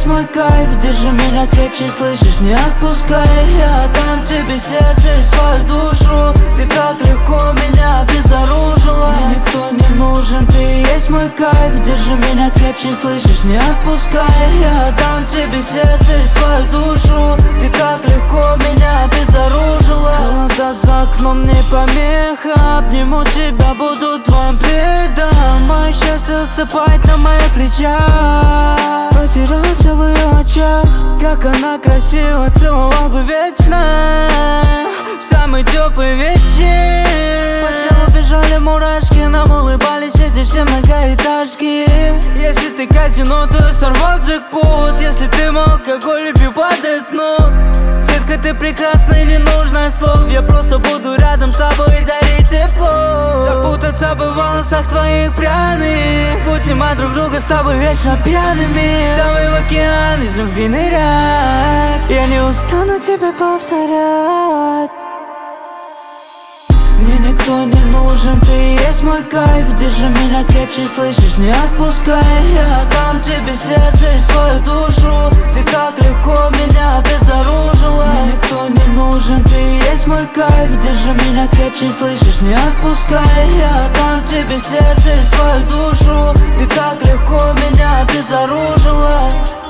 есть мой кайф. Держи меня крепче, слышишь, не отпускай. Я отдам тебе сердце и свою душу. Ты так легко меня обезоружила. Мне никто не нужен, ты есть мой кайф. Держи меня крепче, слышишь, не отпускай. Я отдам тебе сердце и свою душу. Ты так легко меня обезоружила. Холода за окном не помеха. Обниму тебя, буду твоим пледом. Мое счастье засыпает на моих плечах. Потерялся в ее очах. Как она красиво, целовал бы вечно. В самый теплый вечер. По телу бежали мурашки, нам улыбались эти все многоэтажки. Если ты казино, то я сорвал джекпот. Если ты мой алкоголь, люби падай с ног. Детка, ты прекрасна и не нужно слов. Я просто буду рядом с тобой и дарить тепло. Запутаться бы в волосах твоих пряных. Будем от друг друга с тобой вечно пьяными. Давай в океан из любви нырять. Я не устану тебе повторять. Мне никто не нужен, ты есть мой кайф. Держи меня крепче, слышишь, не отпускай. Я отдам тебе сердце и свою душу. Ты так легко меня обезоружила. Мне никто не нужен, ты есть мой кайф. Держи меня крепче, слышишь, не отпускай. Я отдам тебе сердце и свою душу. Ты так легко меня обезоружила.